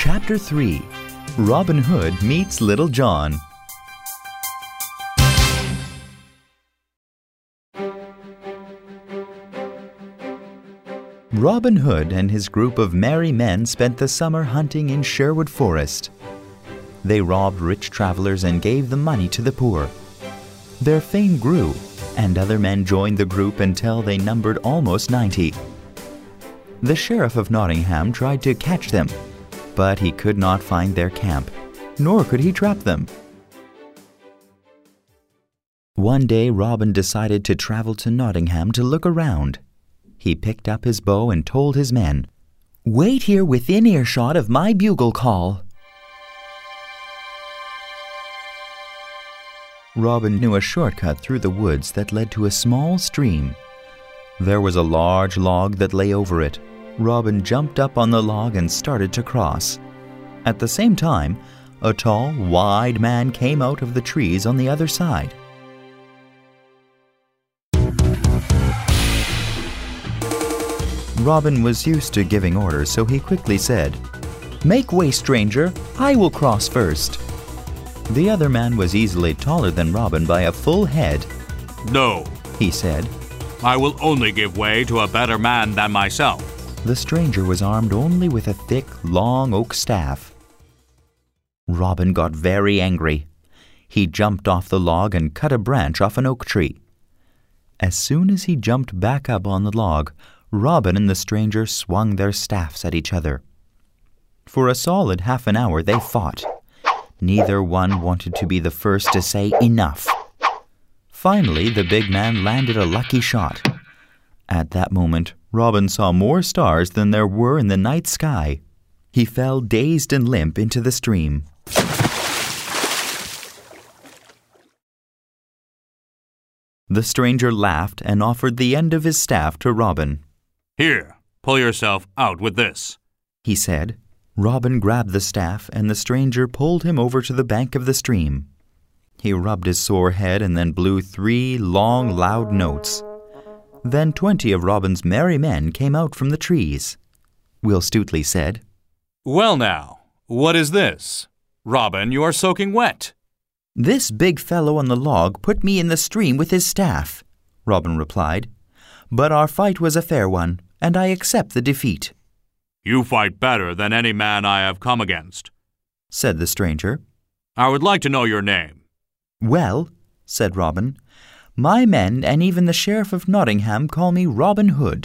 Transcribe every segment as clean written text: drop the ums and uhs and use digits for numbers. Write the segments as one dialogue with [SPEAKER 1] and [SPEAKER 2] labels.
[SPEAKER 1] Chapter 3. Robin Hood Meets Little John. Robin Hood and his group of merry men spent the summer hunting in Sherwood Forest. They robbed rich travelers and gave the money to the poor. Their fame grew, and other men joined the group until they numbered almost 90. The Sheriff of Nottingham tried to catch them, but he could not find their camp, nor could he trap them. One day Robin decided to travel to Nottingham to look around. He picked up his bow and told his men, "Wait here within earshot of my bugle call." Robin knew a shortcut through the woods that led to a small stream. There was a large log that lay over it. Robin jumped up on the log and started to cross. At the same time, a tall, wide man came out of the trees on the other side. Robin was used to giving orders, so he quickly said, "Make way, stranger. I will cross first." The other man was easily taller than Robin by a full head.
[SPEAKER 2] "No,"
[SPEAKER 1] he said.
[SPEAKER 2] "I will only give way to a better man than myself."
[SPEAKER 1] The stranger was armed only with a thick, long oak staff. Robin got very angry. He jumped off the log and cut a branch off an oak tree. As soon as he jumped back up on the log, Robin and the stranger swung their staffs at each other. For a solid half an hour they fought. Neither one wanted to be the first to say enough. Finally, the big man landed a lucky shot. At that moment, Robin saw more stars than there were in the night sky. He fell dazed and limp into the stream. The stranger laughed and offered the end of his staff to Robin.
[SPEAKER 2] "Here, pull yourself out with this,"
[SPEAKER 1] he said. Robin grabbed the staff, and the stranger pulled him over to the bank of the stream. He rubbed his sore head and then blew 3 long, loud notes. Then 20 of Robin's merry men came out from the trees. Will Stutely said,
[SPEAKER 2] "Well now, what is this? Robin, you are soaking wet."
[SPEAKER 1] "This big fellow on the log put me in the stream with his staff," Robin replied. "But our fight was a fair one, and I accept the defeat."
[SPEAKER 2] "You fight better than any man I have come against,"
[SPEAKER 1] said the stranger.
[SPEAKER 2] "I would like to know your name."
[SPEAKER 1] "Well," said Robin, "my men and even the Sheriff of Nottingham call me Robin Hood."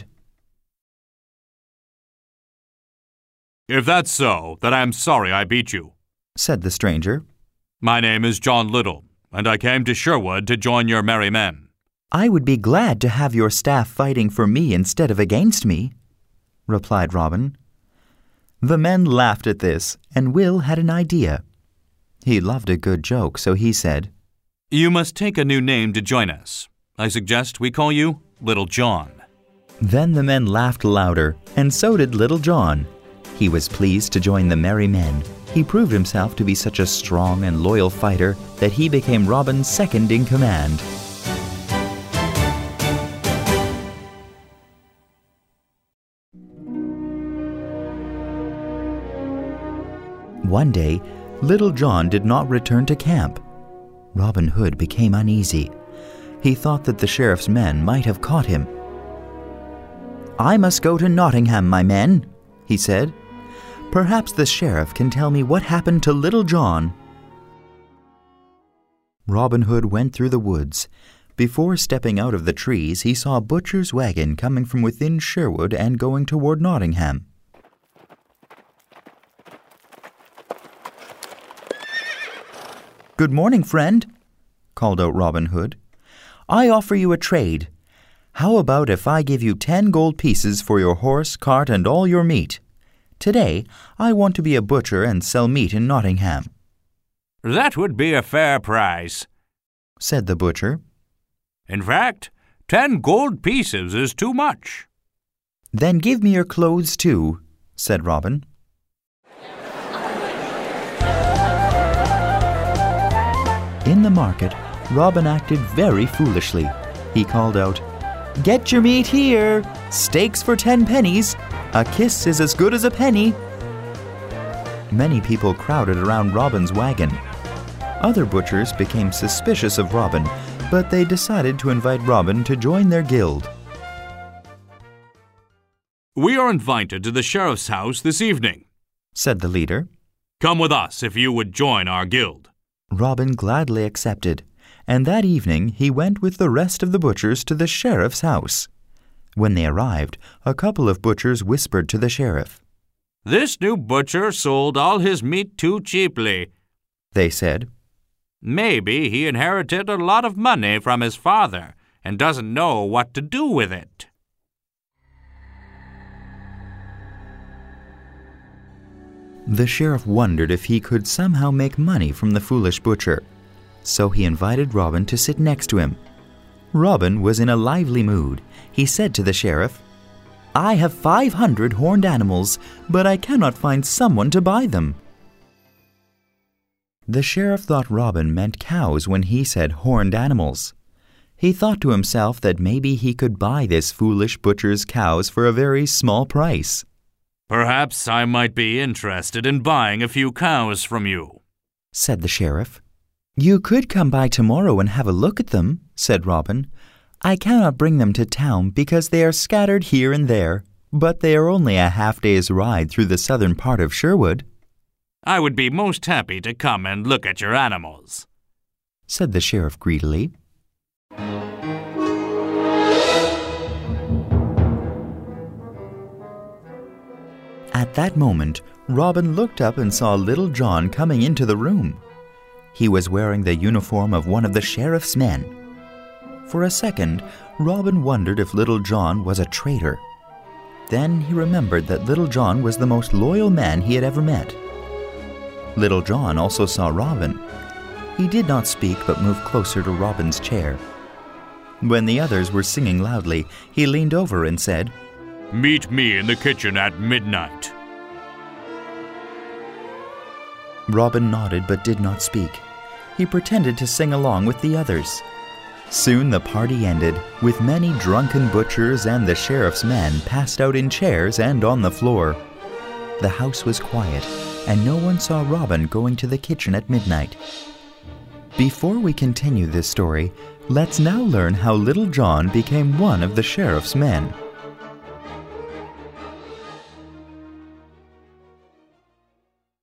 [SPEAKER 2] "If that's so, then I am sorry I beat you,"
[SPEAKER 1] said the stranger.
[SPEAKER 2] "My name is John Little, and I came to Sherwood to join your merry men."
[SPEAKER 1] "I would be glad to have your staff fighting for me instead of against me," replied Robin. The men laughed at this, and Will had an idea. He loved a good joke, so he said,
[SPEAKER 2] "You must take a new name to join us. I suggest we call you Little John."
[SPEAKER 1] Then the men laughed louder, and so did Little John. He was pleased to join the merry men. He proved himself to be such a strong and loyal fighter that he became Robin's second in command. One day, Little John did not return to camp. Robin Hood became uneasy. He thought that the sheriff's men might have caught him. "I must go to Nottingham, my men," he said. "Perhaps the sheriff can tell me what happened to Little John." Robin Hood went through the woods. Before stepping out of the trees, he saw a butcher's wagon coming from within Sherwood and going toward Nottingham. "Good morning, friend," called out Robin Hood. "I offer you a trade. How about if I give you 10 gold pieces for your horse, cart, and all your meat? Today, I want to be a butcher and sell meat in Nottingham."
[SPEAKER 2] "That would be a fair price,"
[SPEAKER 1] said the butcher.
[SPEAKER 2] "In fact, 10 gold pieces is too much."
[SPEAKER 1] "Then give me your clothes too," said Robin. In the market, Robin acted very foolishly. He called out, "Get your meat here! Steaks for 10 pennies! A kiss is as good as a penny!" Many people crowded around Robin's wagon. Other butchers became suspicious of Robin, but they decided to invite Robin to join their guild.
[SPEAKER 2] "We are invited to the sheriff's house this evening,"
[SPEAKER 1] said the leader.
[SPEAKER 2] "Come with us if you would join our guild."
[SPEAKER 1] Robin gladly accepted, and that evening he went with the rest of the butchers to the sheriff's house. When they arrived, a couple of butchers whispered to the sheriff.
[SPEAKER 2] "This new butcher sold all his meat too cheaply,"
[SPEAKER 1] they said.
[SPEAKER 2] "Maybe he inherited a lot of money from his father and doesn't know what to do with it."
[SPEAKER 1] The sheriff wondered if he could somehow make money from the foolish butcher, so he invited Robin to sit next to him. Robin was in a lively mood. He said to the sheriff, "I have 500 horned animals, but I cannot find someone to buy them." The sheriff thought Robin meant cows when he said horned animals. He thought to himself that maybe he could buy this foolish butcher's cows for a very small price.
[SPEAKER 2] "Perhaps I might be interested in buying a few cows from you,"
[SPEAKER 1] said the sheriff. "You could come by tomorrow and have a look at them," said Robin. "I cannot bring them to town because they are scattered here and there, but they are only a half-day's ride through the southern part of Sherwood."
[SPEAKER 2] "I would be most happy to come and look at your animals,"
[SPEAKER 1] said the sheriff greedily. At that moment, Robin looked up and saw Little John coming into the room. He was wearing the uniform of one of the sheriff's men. For a second, Robin wondered if Little John was a traitor. Then he remembered that Little John was the most loyal man he had ever met. Little John also saw Robin. He did not speak but moved closer to Robin's chair. When the others were singing loudly, he leaned over and said,
[SPEAKER 2] "Meet me in the kitchen at midnight."
[SPEAKER 1] Robin nodded but did not speak. He pretended to sing along with the others. Soon the party ended, with many drunken butchers and the sheriff's men passed out in chairs and on the floor. The house was quiet, and no one saw Robin going to the kitchen at midnight. Before we continue this story, let's now learn how Little John became one of the sheriff's men.